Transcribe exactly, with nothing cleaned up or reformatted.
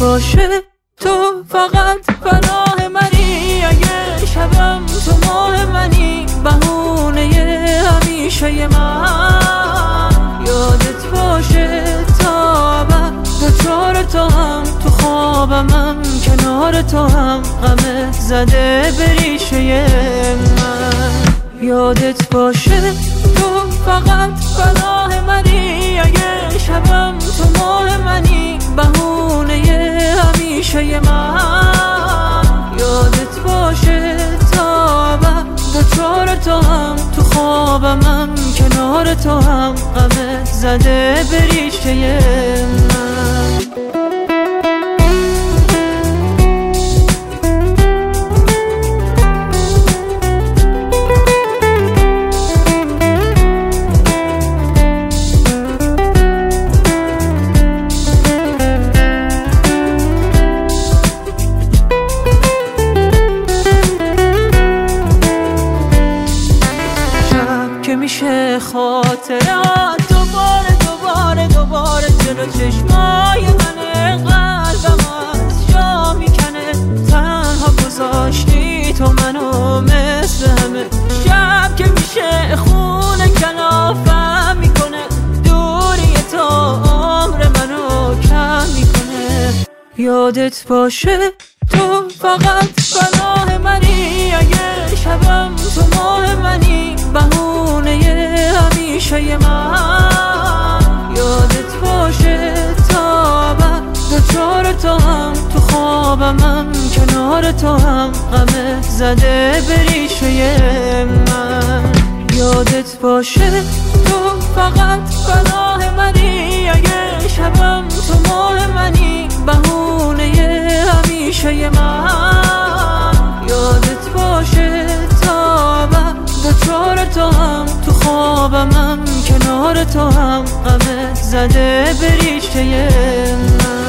باشه تو فقط پناه منی، اگه شبم تو ماه منی، بهونه همیشه من. یادت باشه تا ابد دوچار تو هم، تو خوابمم کنار تو هم، غمت زده به ریشه من. یادت باشه تو فقط پناه منی، اگه شبم تو ماه منی، بهونه همیشه من. یادت باشه تا ابد دوچار تو هم، تو خوابمم کنار تو هم، غمت زده به ریشه من. که میشه خاطرات دوباره دوباره دوباره جلو چشمای من، قلبم از جا میکنه. تنها گذاشتی تو منو مثل همه شب، که میشه خونه کلافم میکنه. دوری تو عمر منو کم میکنه. یادت باشه تو فقط پناه منی، اگه شبم تو ماه منی، بهونه همیشه من. یادت باشه تا ابد دوچار تو هم، تو خوابمم کنار تو هم، غمت زده به ریشه من. یادت باشه تو فقط پناه منی، اگه شبم تو ماه منی، بهونه همیشه من. یادت باشه تا ابد دوچار تو هم، تو خوابمم کنار تو هم، غمت زده به ریشه من.